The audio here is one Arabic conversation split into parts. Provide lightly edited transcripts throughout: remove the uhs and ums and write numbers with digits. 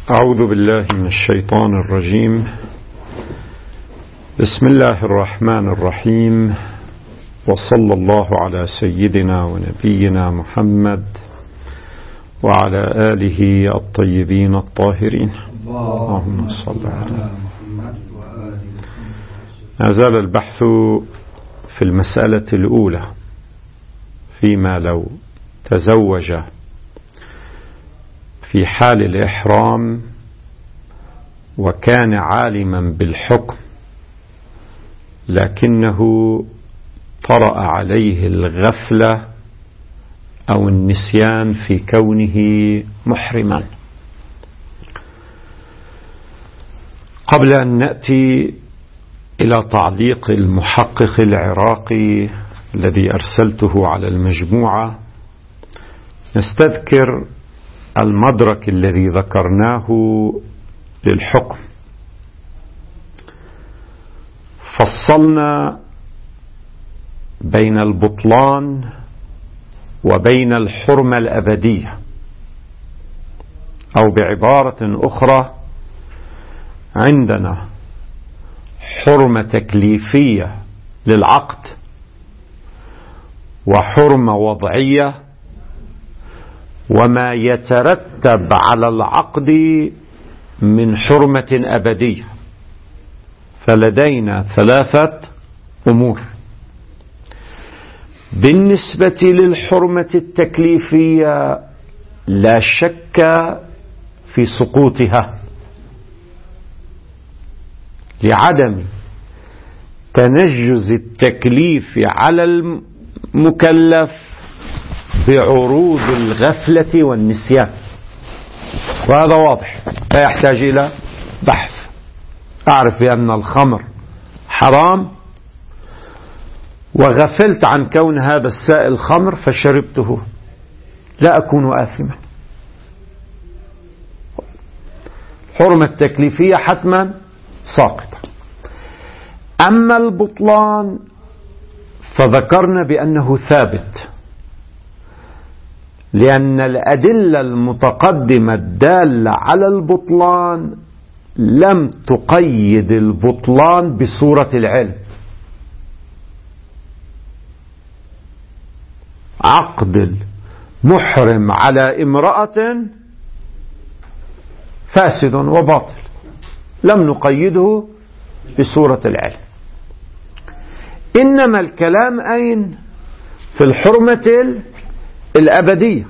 أعوذ بالله من الشيطان الرجيم. بسم الله الرحمن الرحيم، وصلى الله على سيدنا ونبينا محمد وعلى آله الطيبين الطاهرين. اللهم صل على محمد. ما زال البحث في المسألة الأولى فيما لو تزوج في حال الإحرام وكان عالما بالحكم لكنه طرأ عليه الغفلة أو النسيان في كونه محرما. قبل أن نأتي إلى تعليق المحقق العراقي الذي أرسلته على المجموعة، نستذكر المدرك الذي ذكرناه للحكم. فصلنا بين البطلان وبين الحرمة الأبدية، أو بعبارة أخرى عندنا حرمة تكليفية للعقد وحرمة وضعية، وما يترتب على العقد من حرمة أبدية. فلدينا ثلاثة أمور. بالنسبة للحرمة التكليفية لا شك في سقوطها لعدم تنجز التكليف على المكلف بعروض الغفلة والنسيان، وهذا واضح لا يحتاج إلى بحث. أعرف بأن الخمر حرام وغفلت عن كون هذا السائل خمر فشربته، لا أكون آثما. حرمة التكليفية حتما ساقطة. أما البطلان فذكرنا بأنه ثابت، لأن الأدلة المتقدمة الدالة على البطلان لم تقيد البطلان بصورة العلم. عقد المحرم على امرأة فاسد وباطل، لم نقيده بصورة العلم. إنما الكلام أين؟ في الحرمة الأبدية.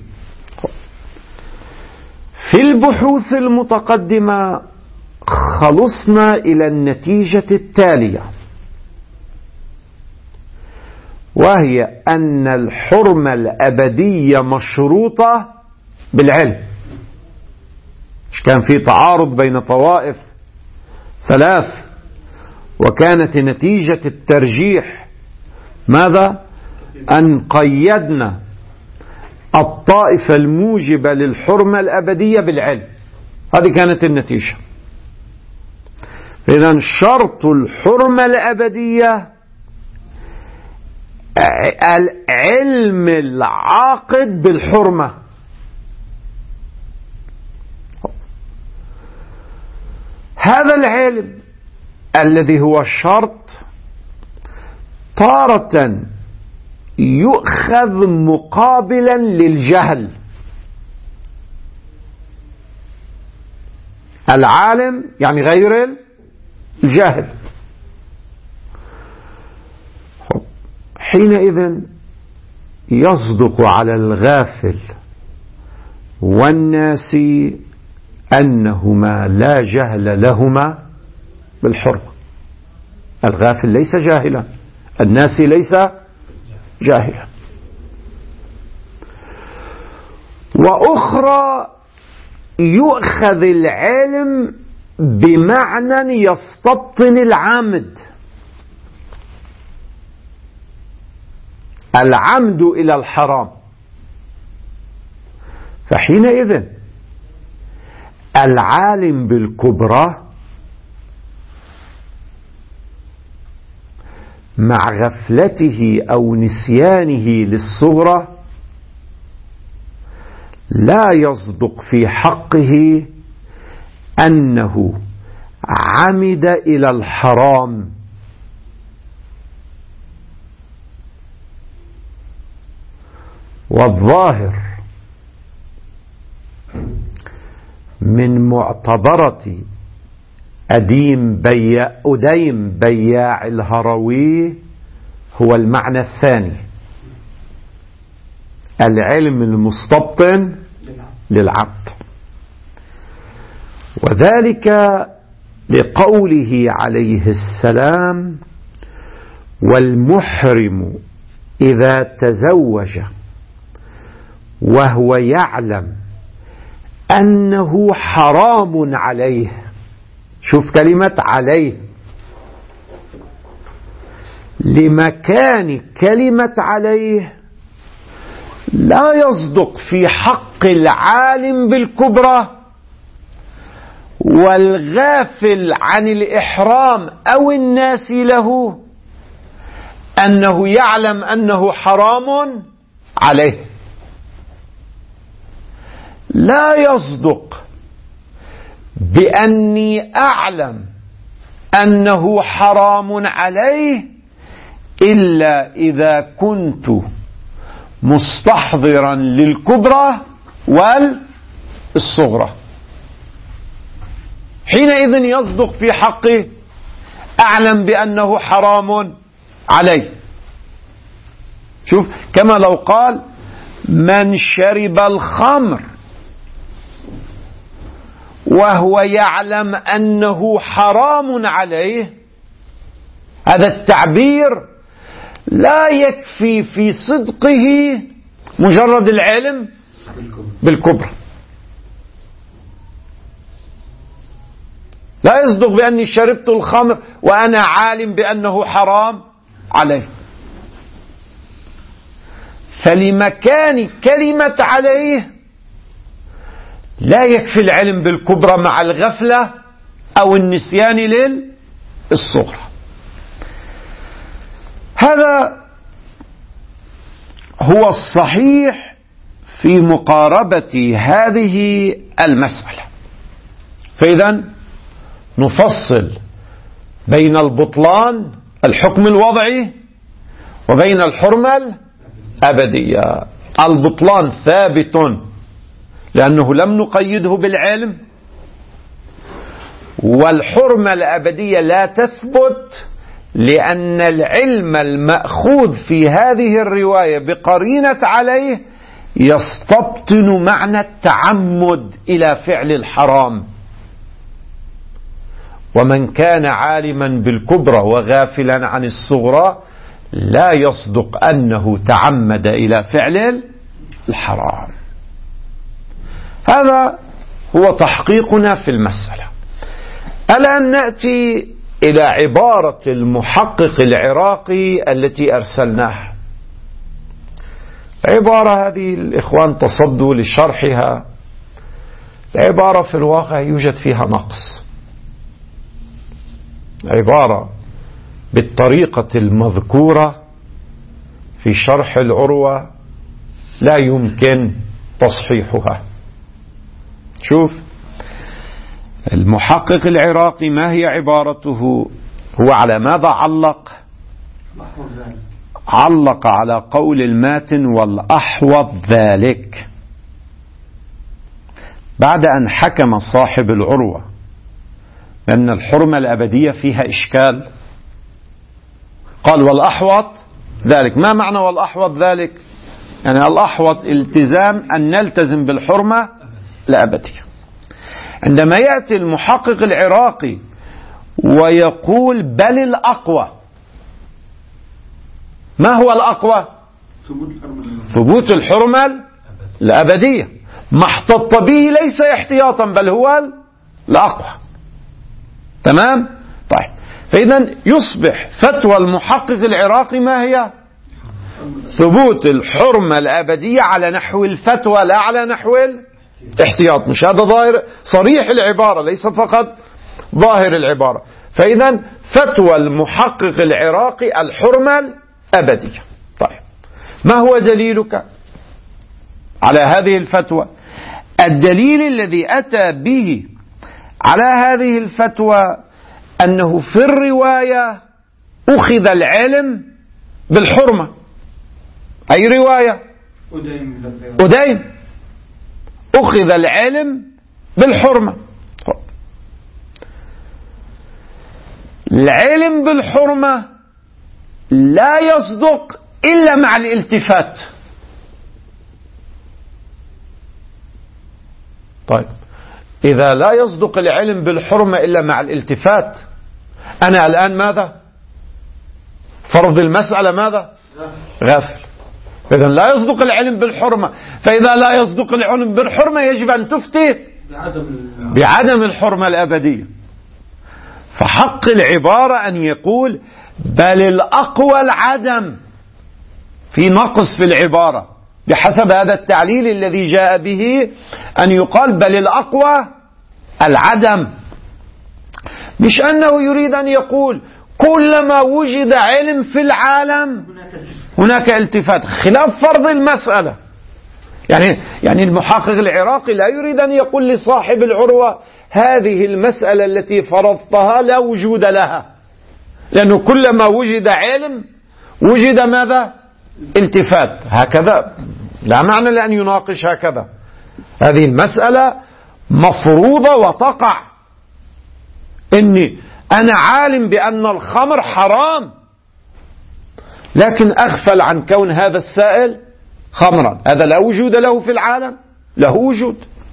في البحوث المتقدمة خلصنا إلى النتيجة التالية، وهي أن الحرمة الأبدية مشروطة بالعلم. مش كان في تعارض بين طوائف ثلاث، وكانت نتيجة الترجيح ماذا؟ أن قيدنا الطائفة الموجبة للحرمة الأبدية بالعلم. هذه كانت النتيجة. إذن شرط الحرمة الأبدية علم العاقد بالحرمة. هذا العلم الذي هو الشرط تارة يؤخذ مقابلا للجهل. العالم يعني غير الجاهل. حينئذ يصدق على الغافل والناسي أنهما لا جهل لهما بالحرمة. الغافل ليس جاهلا، الناسي ليس جاهلا. وأخرى يؤخذ العلم بمعنى يستبطن العمد. العمد إلى الحرام. فحينئذ العالم بالكبرى مع غفلته أو نسيانه للصغرى لا يصدق في حقه أنه عمد إلى الحرام، والظاهر من معتبرة أديم بياع الهروي هو المعنى الثاني، العلم المستبطن للعبد، وذلك لقوله عليه السلام: والمحرم إذا تزوج وهو يعلم أنه حرام عليه. شوف كلمة عليه، لمكان كلمة عليه لا يصدق في حق العالم بالكبرى والغافل عن الإحرام أو الناس له أنه يعلم أنه حرام عليه. لا يصدق بأني أعلم أنه حرام عليه إلا إذا كنت مستحضرا للكبرى والصغرى، حينئذ يصدق في حقه أعلم بأنه حرام عليه. شوف، كما لو قال: من شرب الخمر وهو يعلم أنه حرام عليه، هذا التعبير لا يكفي في صدقه مجرد العلم بالكبرى. لا يصدق بأني شربت الخمر وأنا عالم بأنه حرام عليه. فلمكان كلمة عليه لا يكفي العلم بالكبرى مع الغفلة أو النسيان للصغرى. هذا هو الصحيح في مقاربة هذه المسألة. فإذا نفصل بين البطلان الحكم الوضعي وبين الحرمة الأبدية. البطلان ثابت لأنه لم نقيده بالعلم، والحرمة الأبدية لا تثبت لأن العلم المأخوذ في هذه الرواية بقرينة عليه يستبطن معنى التعمد إلى فعل الحرام، ومن كان عالما بالكبرى وغافلا عن الصغرى لا يصدق أنه تعمد إلى فعل الحرام. هذا هو تحقيقنا في المسألة. الآن نأتي إلى عبارة المحقق العراقي التي أرسلناها. عبارة هذه الإخوان تصدوا لشرحها. العبارة في الواقع يوجد فيها نقص. عبارة بالطريقة المذكورة في شرح العروة لا يمكن تصحيحها. شوف المحقق العراقي ما هي عبارته؟ هو على ماذا علق؟ علق على قول الماتن: والأحوط ذلك، بعد أن حكم صاحب العروة بأن الحرمة الأبدية فيها إشكال، قال: والأحوط ذلك. ما معنى والأحوط ذلك؟ يعني الأحوط التزام أن نلتزم بالحرمة الأبدية. عندما يأتي المحقق العراقي ويقول: بل الأقوى، ما هو الأقوى؟ ثبوت الحرمة الأبدية. ما احتط به ليس احتياطا بل هو الأقوى. تمام؟ طيب، فإذا يصبح فتوى المحقق العراقي ما هي؟ ثبوت الحرمة الأبدية على نحو الفتوى لا على نحو الاحتياط. مش هذا ظاهر صريح العبارة، ليس فقط ظاهر العبارة. فإذا فتوى المحقق العراقي الحرمة الأبدية. طيب، ما هو دليلك على هذه الفتوى؟ الدليل الذي أتى به على هذه الفتوى أنه في الرواية أخذ العلم بالحرمة، أي رواية أديم أخذ العلم بالحرمة. العلم بالحرمة لا يصدق إلا مع الالتفات. طيب إذا لا يصدق العلم بالحرمة إلا مع الالتفات، أنا الآن ماذا؟ فرض المسألة ماذا؟ غافل. إذا لا يصدق العلم بالحرمة، فإذا لا يصدق العلم بالحرمة يجب أن تفتي بعدم الحرمة الأبدية. فحق العبارة أن يقول بل الأقوى العدم، في نقص في العبارة بحسب هذا التعليل الذي جاء به، أن يقال بل الأقوى العدم، مش أنه يريد أن يقول كلما وجد علم في العالم هناك التفات، خلاف فرض المسألة. يعني المحقق العراقي لا يريد أن يقول لصاحب العروة هذه المسألة التي فرضتها لا وجود لها، لأنه كلما وجد علم وجد ماذا؟ التفات. هكذا لا معنى لأن يناقش هكذا. هذه المسألة مفروضة وتقع. إني أنا عالم بأن الخمر حرام، لكن أغفل عن كون هذا السائل خمرا، هذا لا وجود له في العالم؟ له وجود.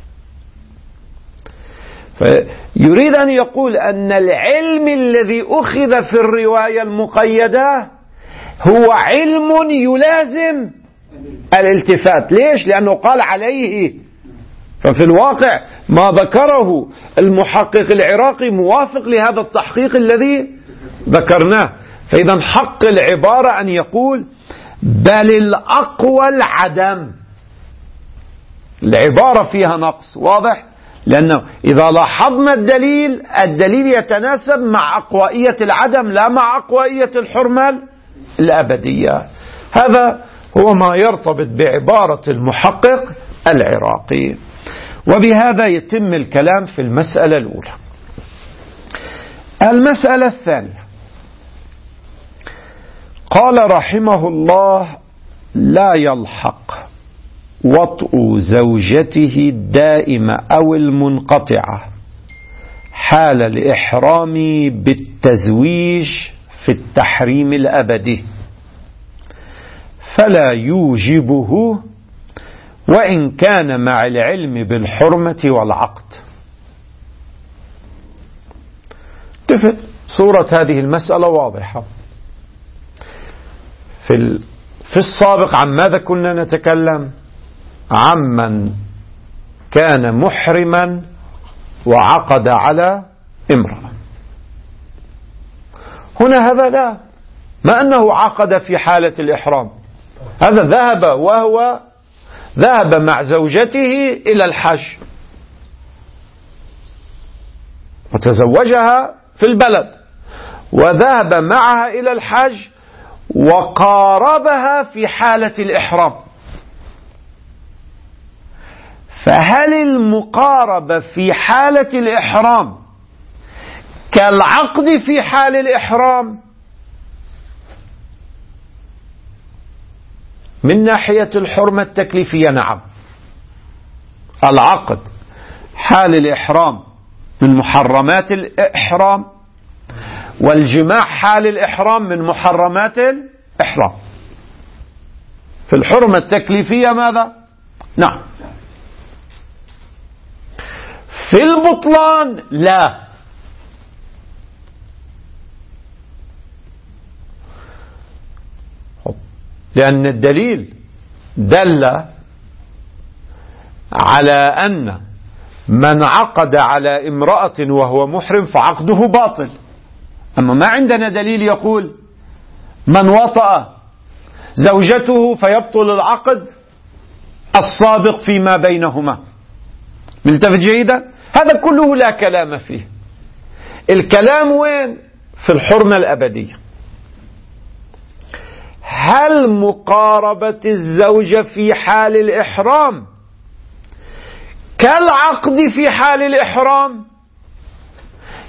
فيريد أن يقول أن العلم الذي أخذ في الرواية المقيدة هو علم يلازم الالتفات. ليش؟ لأنه قال عليه. ففي الواقع ما ذكره المحقق العراقي موافق لهذا التحقيق الذي ذكرناه. فإذا حق العبارة أن يقول بل الأقوى العدم. العبارة فيها نقص واضح، لأنه إذا لاحظنا الدليل يتناسب مع أقوائية العدم لا مع أقوائية الحرمة الأبدية. هذا هو ما يرتبط بعبارة المحقق العراقي. وبهذا يتم الكلام في المسألة الأولى. المسألة الثانية، قال رحمه الله لا يلحق وطء زوجته الدائمة أو المنقطعة حال الإحرام بالتزويج في التحريم الأبدي، فلا يوجبه وإن كان مع العلم بالحرمة والعقد. تفت صورة هذه المسألة واضحة. في السابق عن ماذا كنا نتكلم؟ عمن كان محرما وعقد على امرأة. هنا هذا لا، ما أنه عقد في حالة الإحرام، هذا ذهب مع زوجته إلى الحج وتزوجها في البلد، وذهب معها إلى الحج وقاربها في حالة الإحرام. فهل المقاربة في حالة الإحرام كالعقد في حال الإحرام؟ من ناحية الحرمة التكليفية نعم، العقد حال الإحرام من محرمات الإحرام، والجماع حال الإحرام من محرمات الإحرام. في الحرمة التكليفية ماذا؟ نعم. في البطلان لا، لأن الدليل دل على أن من عقد على امرأة وهو محرم فعقده باطل. أما ما عندنا دليل يقول من وطأ زوجته فيبطل العقد السابق فيما بينهما. ملتفت جيدا؟ هذا كله لا كلام فيه. الكلام وين؟ في الحرمة الأبدية. هل مقاربة الزوجة في حال الإحرام كالعقد في حال الإحرام؟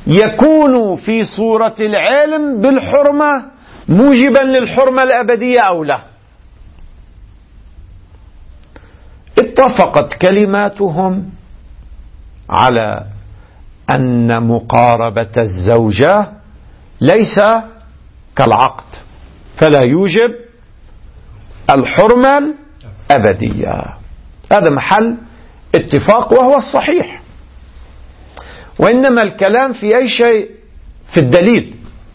يكون في صورة العلم بالحرمة موجبا للحرمة الأبدية أو لا. اتفقت كلماتهم على أن مقاربة الزوجة ليس كالعقد، فلا يوجب الحرمة الأبدية. هذا محل اتفاق وهو الصحيح. وإنما الكلام في أي شيء في الدليل.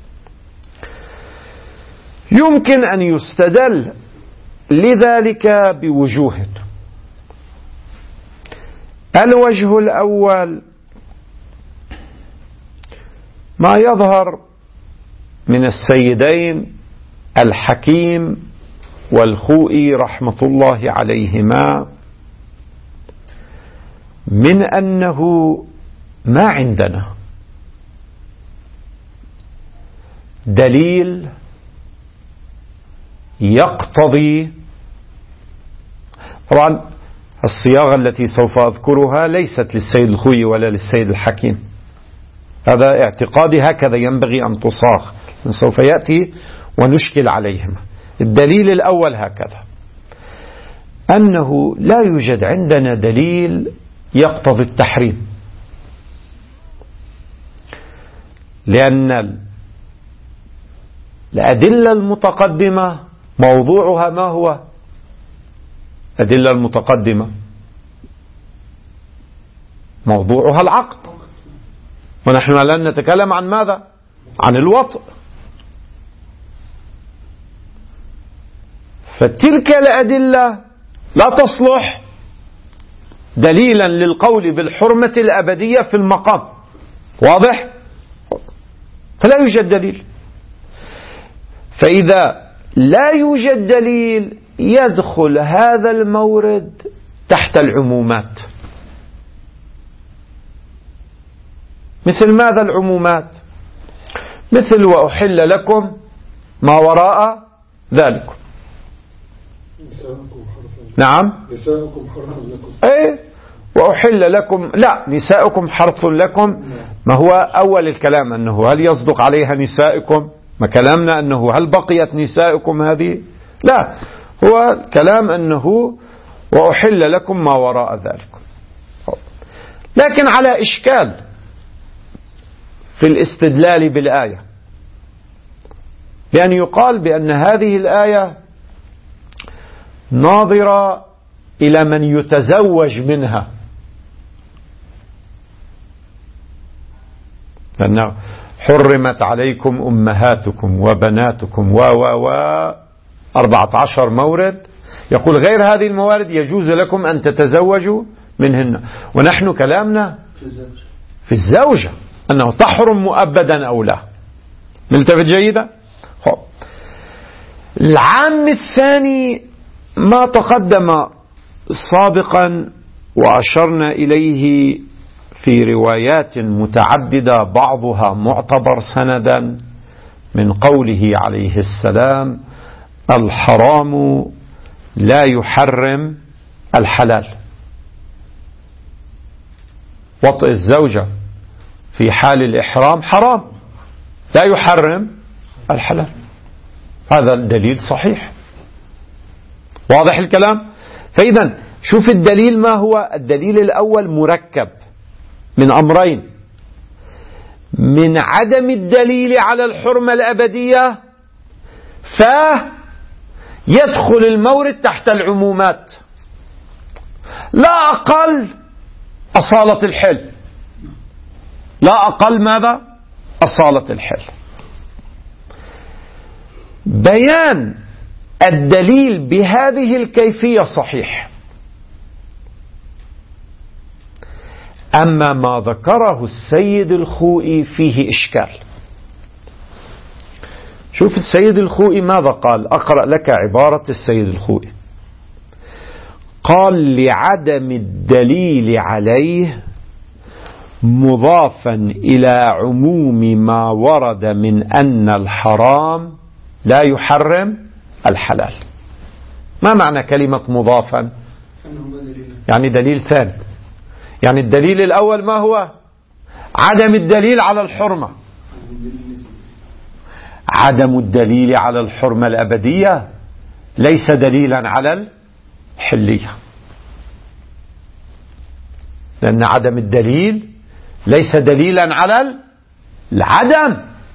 يمكن أن يستدل لذلك بوجوه. الوجه الأول ما يظهر من السيدين الحكيم والخوئي رحمة الله عليهما من أنه ما عندنا دليل يقتضي، طبعا الصياغة التي سوف أذكرها ليست للسيد الخوئي ولا للسيد الحكيم، هذا اعتقادي، هكذا ينبغي أن تصاغ، سوف يأتي ونشكل عليهما. الدليل الأول هكذا، أنه لا يوجد عندنا دليل يقتضي التحريم، لأن الأدلة المتقدمة موضوعها ما هو؟ الأدلة المتقدمة موضوعها العقد، ونحن الآن نتكلم عن ماذا؟ عن الوطء. فتلك الأدلة لا تصلح دليلا للقول بالحرمة الأبدية في المقام، واضح؟ فلا يوجد دليل. فإذا لا يوجد دليل يدخل هذا المورد تحت العمومات. مثل ماذا العمومات؟ مثل وأحل لكم ما وراء ذلكم. نعم، نساؤكم حرث لكم. ايه، وأحل لكم، لا، نساؤكم حرث لكم. ما هو أول الكلام أنه هل يصدق عليها نسائكم؟ ما كلامنا أنه هل بقيت نسائكم هذه؟ لا، هو الكلام أنه وأحل لكم ما وراء ذلكم. لكن على إشكال في الاستدلال بالآية، لأن يقال بأن هذه الآية ناظرة إلى من يتزوج منها، لأنه حرمت عليكم أمهاتكم وبناتكم 14 مورد، يقول غير هذه الموارد يجوز لكم أن تتزوجوا منهن. ونحن كلامنا في الزوجة أنه تحرم مؤبدا أو لا. ملتفت جيدا؟ العام الثاني ما تقدم سابقا وأشرنا إليه في روايات متعددة بعضها معتبر سندا من قوله عليه السلام: الحرام لا يحرم الحلال. وطئ الزوجة في حال الإحرام حرام، لا يحرم الحلال. هذا الدليل صحيح، واضح الكلام؟ فإذا شوف الدليل ما هو. الدليل الأول مركب من أمرين: من عدم الدليل على الحرمة الأبدية فيدخل المورد تحت العمومات، لا أقل أصالة الحل، لا أقل ماذا؟ أصالة الحل. بيان الدليل بهذه الكيفية صحيح، أما ما ذكره السيد الخوئي فيه إشكال. شوف السيد الخوئي ماذا قال، أقرأ لك عبارة السيد الخوئي. قال: لعدم الدليل عليه مضافا إلى عموم ما ورد من أن الحرام لا يحرم الحلال. ما معنى كلمة مضافا؟ يعني دليل ثاني. يعني الدليل الأول ما هو؟ عدم الدليل على الحرمة. عدم الدليل على الحرمة الأبدية ليس دليلا على الحلية، لأن عدم الدليل ليس دليلا على العدم.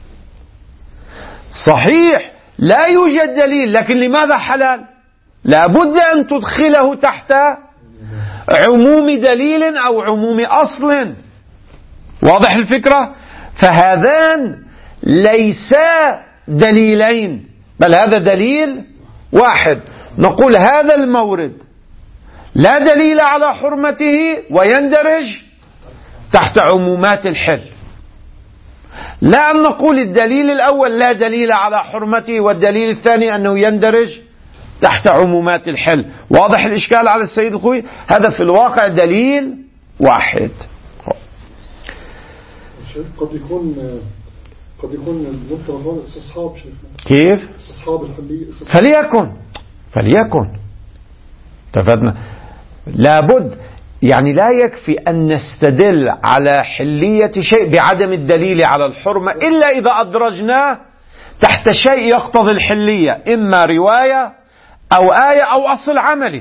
صحيح لا يوجد دليل، لكن لماذا حلال؟ لابد أن تدخله تحت عموم دليل أو عموم أصل. واضح الفكرة؟ فهذان ليسا دليلين، بل هذا دليل واحد. نقول هذا المورد لا دليل على حرمته ويندرج تحت عمومات الحل، لا أن نقول الدليل الأول لا دليل على حرمته والدليل الثاني أنه يندرج تحت عمومات الحل. واضح الإشكال على السيد الخوي؟ هذا في الواقع دليل واحد. قد يكون المفترض استصحاب. كيف؟ استصحاب الحلية. فليكن تفدنا. لابد يعني لا يكفي أن نستدل على حلية شيء بعدم الدليل على الحرمة إلا إذا أدرجناه تحت شيء يقتضي الحلية، إما رواية أو آية أو أصل عملي.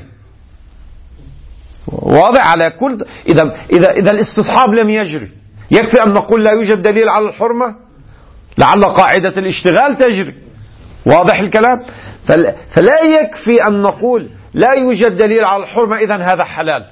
واضح على كل. إذا الاستصحاب لم يجري، يكفي أن نقول لا يوجد دليل على الحرمة لعل قاعدة الاشتغال تجري. واضح الكلام؟ فلا يكفي أن نقول لا يوجد دليل على الحرمة إذن هذا حلال،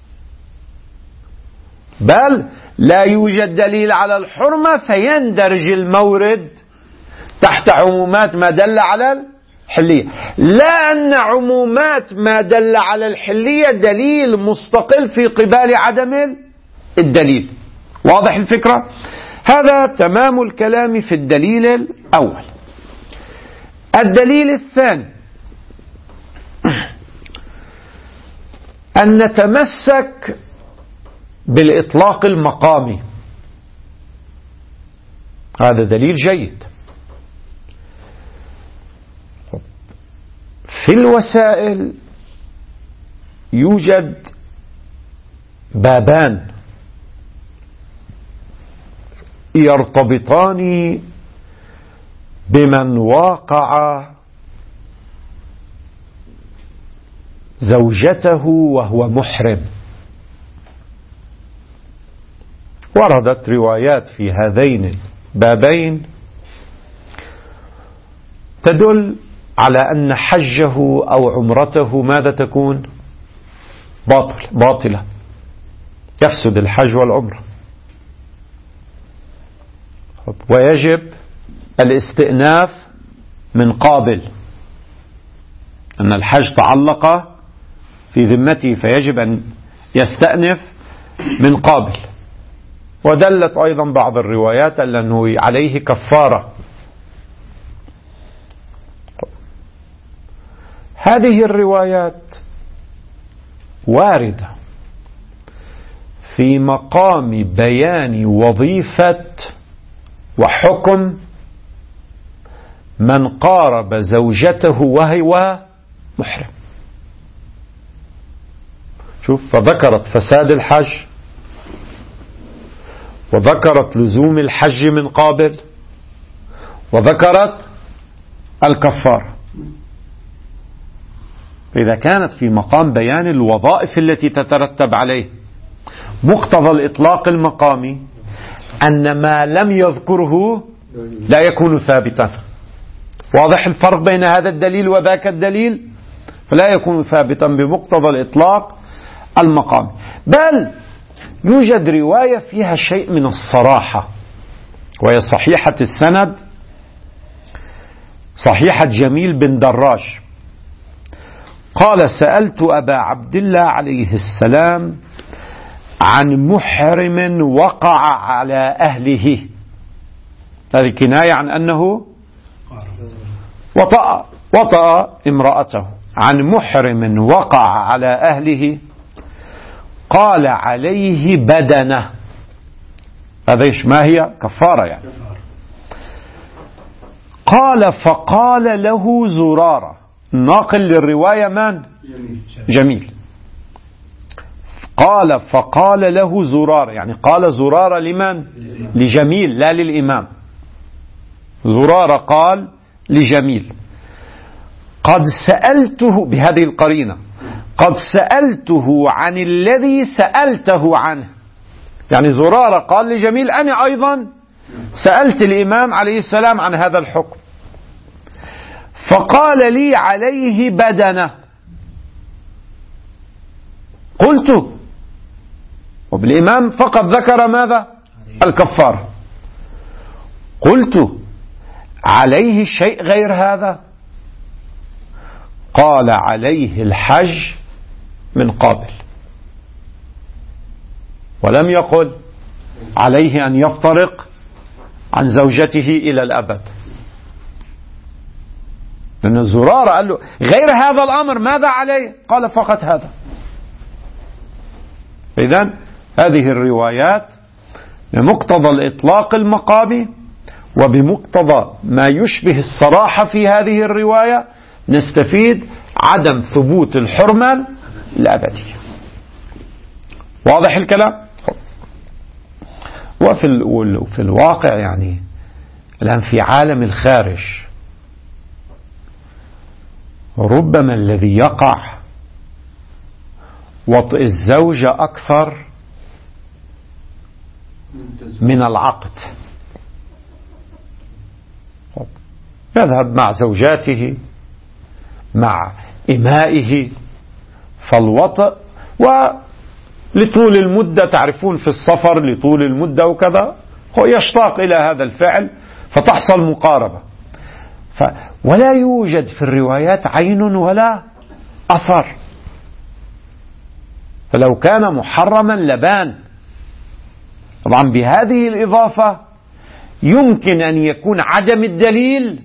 بل لا يوجد دليل على الحرمة فيندرج المورد تحت عمومات ما دل على الحلية، لا أن عمومات ما دل على الحلية دليل مستقل في قبال عدم الدليل. واضح الفكرة؟ هذا تمام الكلام في الدليل الأول. الدليل الثاني أن نتمسك بالإطلاق المقامي. هذا دليل جيد. في الوسائل يوجد بابان يرتبطان بمن واقع زوجته وهو محرم. وردت روايات في هذين البابين تدل على أن حجه أو عمرته ماذا تكون؟ باطلة، يفسد الحج والعمرة، ويجب الاستئناف من قابل، أن الحج تعلق في ذمته فيجب أن يستأنف من قابل. ودلت أيضا بعض الروايات أنه عليه كفارة. هذه الروايات واردة في مقام بيان وظيفة وحكم من قارب زوجته وهو محرم. شوف، فذكرت فساد الحج، وذكرت لزوم الحج من قابل، وذكرت الكفارة. فإذا كانت في مقام بيان الوظائف التي تترتب عليه، مقتضى الإطلاق المقامي أن ما لم يذكره لا يكون ثابتا. واضح الفرق بين هذا الدليل وذاك الدليل؟ فلا يكون ثابتا بمقتضى الإطلاق المقامي. بل يوجد رواية فيها شيء من الصراحة، وهي صحيحة السند، صحيحة جميل بن دراج. قال: سألت أبا عبد الله عليه السلام عن محرم وقع على أهله. هذه كناية عن أنه وطأ امرأته. عن محرم وقع على أهله قال: عليه بدنة. هذا ما هي كفارة يعني. قال: فقال له زرارة، ناقل للرواية من؟ جميل. قال فقال له زرارة، يعني قال زرارة لمن؟ لجميل لا للإمام. زرارة قال لجميل قد سألته بهذه القرينة، قد سألته عن الذي سألته عنه. يعني زرارة قال لجميل أنا أيضا سألت الإمام عليه السلام عن هذا الحكم، فقال لي عليه بدنة. قلت وبالإمام فقط ذكر ماذا؟ الكفار. قلت عليه شيء غير هذا؟ قال عليه الحج من قابل، ولم يقل عليه أن يفترق عن زوجته إلى الأبد، لأن الزرار قال له غير هذا الأمر ماذا عليه؟ قال فقط هذا. إذن هذه الروايات بمقتضى الإطلاق المقامي وبمقتضى ما يشبه الصراحة في هذه الرواية نستفيد عدم ثبوت الحرمة الأبدية. واضح الكلام؟ وفي الواقع يعني الآن في عالم الخارج ربما الذي يقع وطئ الزوجة أكثر من العقد. يذهب مع زوجاته مع إمائه فالوطئ، ولطول المدة تعرفون في السفر لطول المدة وكذا هو يشتاق إلى هذا الفعل فتحصل مقاربة، ولا يوجد في الروايات عين ولا أثر. فلو كان محرما لبان. طبعا بهذه الإضافة يمكن أن يكون عدم الدليل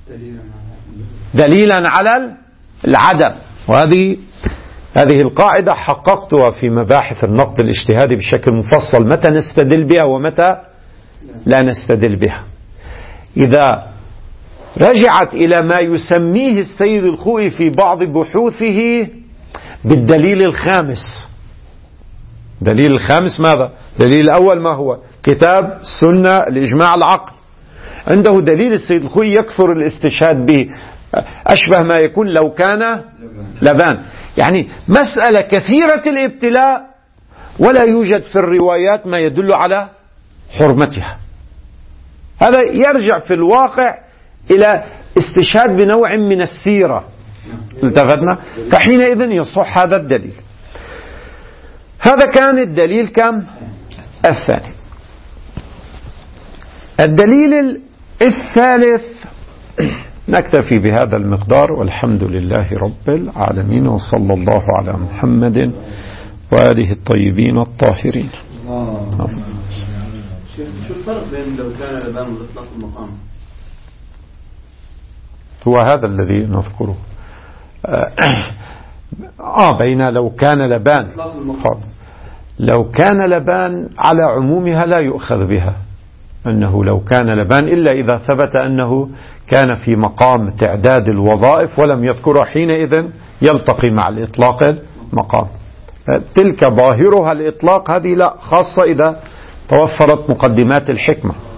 دليلا على العدم، هذه القاعدة حققتها في مباحث النقد الاجتهادي بشكل مفصل، متى نستدل بها ومتى لا نستدل بها. إذا رجعت إلى ما يسميه السيد الخوئي في بعض بحوثه بالدليل الخامس. دليل الخامس ماذا؟ دليل الأول ما هو؟ كتاب السنة الإجماع العقل. عنده دليل السيد الخوئي يكثر الاستشهاد به، أشبه ما يكون لو كان لبان، يعني مسألة كثيرة الابتلاء ولا يوجد في الروايات ما يدل على حرمتها. هذا يرجع في الواقع إلى استشهاد بنوع من السيرة. التفتنا؟ فحينئذ يصح هذا الدليل. هذا كان الدليل كم؟ الثاني. الدليل الثالث نكتفي بهذا المقدار، والحمد لله رب العالمين، وصلى الله على محمد وآله الطيبين الطاهرين. شو الفرق بين لو كان لبان وإطلاق المقام؟ هو هذا الذي نذكره. بين لو كان لبان، لو كان لبان على عمومها لا يؤخذ بها، أنه لو كان لبان إلا إذا ثبت أنه كان في مقام تعداد الوظائف ولم يذكره، حينئذ يلتقي مع الإطلاق المقام. تلك ظاهرها الإطلاق، هذه لا، خاصة إذا توفرت مقدمات الحكمة.